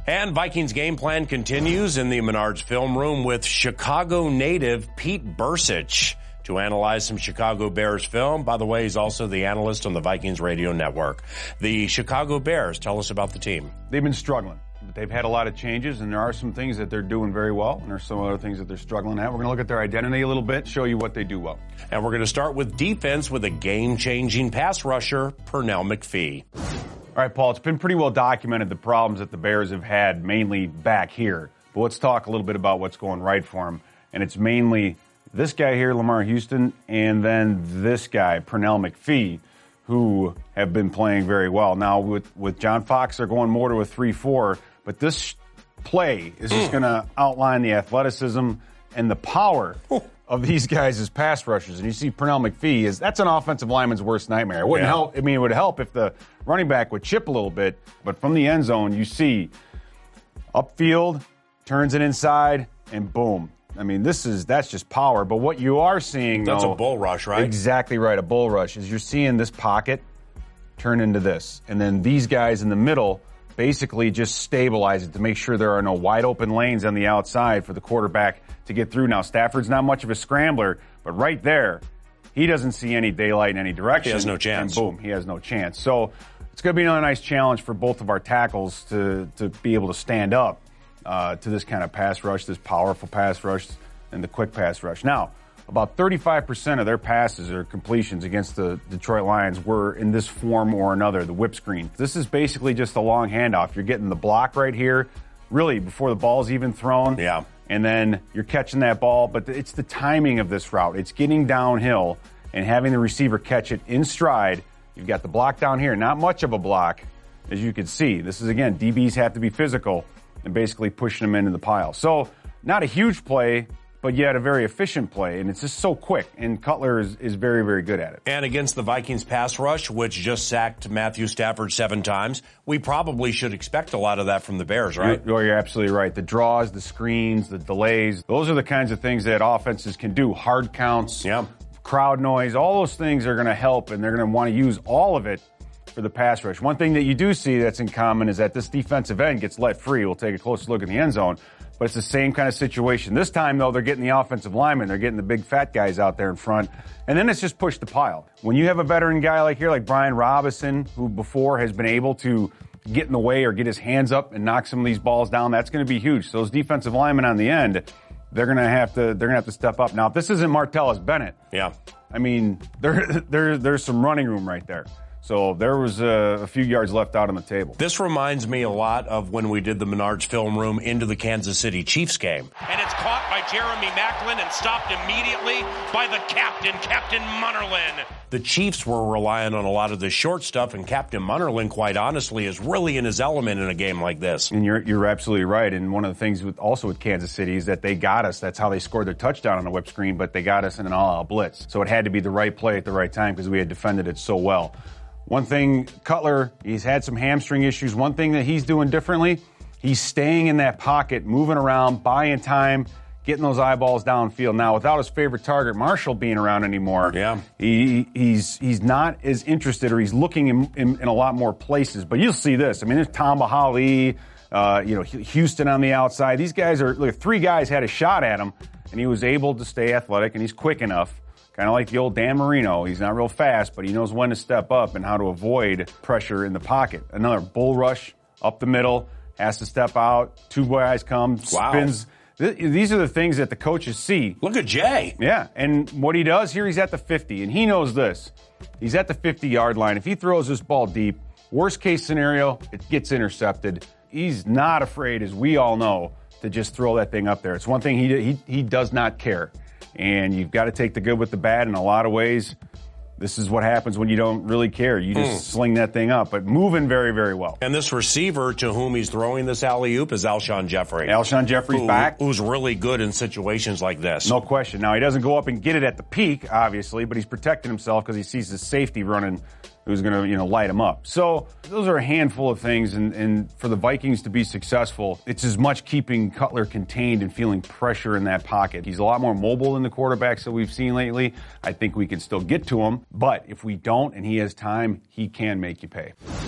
And Vikings game plan continues in the Menards film room with Chicago native Pete Bercich to analyze some Chicago Bears film. By the way, he's also the analyst on the Vikings radio network. The Chicago Bears, tell us about the team. They've been struggling. They've had a lot of changes, and there are some things that they're doing very well, and there's some other things that they're struggling at. We're going to look at their identity a little bit, show you what they do well. And we're going to start with defense with a game-changing pass rusher, Pernell McPhee. All right, Paul, it's been pretty well documented the problems that the Bears have had, mainly back here. But let's talk a little bit about what's going right for them. And it's mainly this guy here, Lamar Houston, and then this guy, Pernell McPhee, who have been playing very well. Now, with John Fox, they're going more to a 3-4, but this play is just going to outline the athleticism and the power of these guys as pass rushers. And you see Pernell McPhee, that's an offensive lineman's worst nightmare. It wouldn't help. I mean, it would help if the running back would chip a little bit, but from the end zone, you see upfield, turns it inside, and boom. I mean, that's just power. But what you are seeing, that's a bull rush, right? Exactly right. A bull rush is you're seeing this pocket turn into this. And then these guys in the middle basically just stabilize it to make sure there are no wide open lanes on the outside for the quarterback to get through. Now, Stafford's not much of a scrambler, but right there, he doesn't see any daylight in any direction. He has no chance. And boom, he has no chance. So it's going to be another nice challenge for both of our tackles to be able to stand up to this kind of pass rush, this powerful pass rush, and the quick pass rush. Now, about 35% of their passes or completions against the Detroit Lions were in this form or another, the whip screen. This is basically just a long handoff. You're getting the block right here, really, before the ball's even thrown. Yeah. And then you're catching that ball, but it's the timing of this route. It's getting downhill and having the receiver catch it in stride. You've got the block down here, not much of a block, as you can see. This is, again, DBs have to be physical and basically pushing them into the pile. So not a huge play, but yet a very efficient play, and it's just so quick, and Cutler is very, very good at it. And against the Vikings pass rush, which just sacked Matthew Stafford 7 times, we probably should expect a lot of that from the Bears, right? You're absolutely right. The draws, the screens, the delays, those are the kinds of things that offenses can do. Hard counts, crowd noise, all those things are going to help, and they're going to want to use all of it for the pass rush. One thing that you do see that's in common is that this defensive end gets let free. We'll take a closer look in the end zone. But it's the same kind of situation. This time, though, they're getting the offensive linemen. They're getting the big fat guys out there in front. And then it's just push the pile. When you have a veteran guy like Brian Robinson, who before has been able to get in the way or get his hands up and knock some of these balls down, that's going to be huge. So those defensive linemen on the end, they're going to have to step up. Now, if this isn't Martellus Bennett, I mean, there's some running room right there. So there was a few yards left out on the table. This reminds me a lot of when we did the Menards film room into the Kansas City Chiefs game. And it's caught by Jeremy Maclin and stopped immediately by the Captain Munnerlyn. The Chiefs were relying on a lot of the short stuff, and Captain Munnerlyn, quite honestly, is really in his element in a game like this. And you're absolutely right. And one of the things with Kansas City is that they got us. That's how they scored their touchdown on the whip screen, but they got us in an all-out blitz. So it had to be the right play at the right time because we had defended it so well. One thing, Cutler, he's had some hamstring issues. One thing that he's doing differently, he's staying in that pocket, moving around, buying time, getting those eyeballs downfield. Now, without his favorite target, Marshall, being around anymore, he's not as interested, or he's looking in a lot more places. But you'll see this. I mean, there's Tamba Hali, Houston on the outside. These guys are, 3 guys had a shot at him, and he was able to stay athletic, and he's quick enough. Kind of like the old Dan Marino. He's not real fast, but he knows when to step up and how to avoid pressure in the pocket. Another bull rush up the middle, has to step out. 2 guys come, spins. These are the things that the coaches see. Look at Jay. Yeah, and what he does here, he's at the 50, and he knows this. He's at the 50-yard line. If he throws this ball deep, worst case scenario, it gets intercepted. He's not afraid, as we all know, to just throw that thing up there. It's one thing he does not care. And you've got to take the good with the bad in a lot of ways. This is what happens when you don't really care. You just sling that thing up, but moving very, very well. And this receiver to whom he's throwing this alley-oop is Alshon Jeffrey. Alshon Jeffrey's back. Who's really good in situations like this. No question. Now, he doesn't go up and get it at the peak, obviously, but he's protecting himself because he sees his safety running who's going to, light him up. So those are a handful of things, and for the Vikings to be successful, it's as much keeping Cutler contained and feeling pressure in that pocket. He's a lot more mobile than the quarterbacks that we've seen lately. I think we can still get to him, but if we don't and he has time, he can make you pay.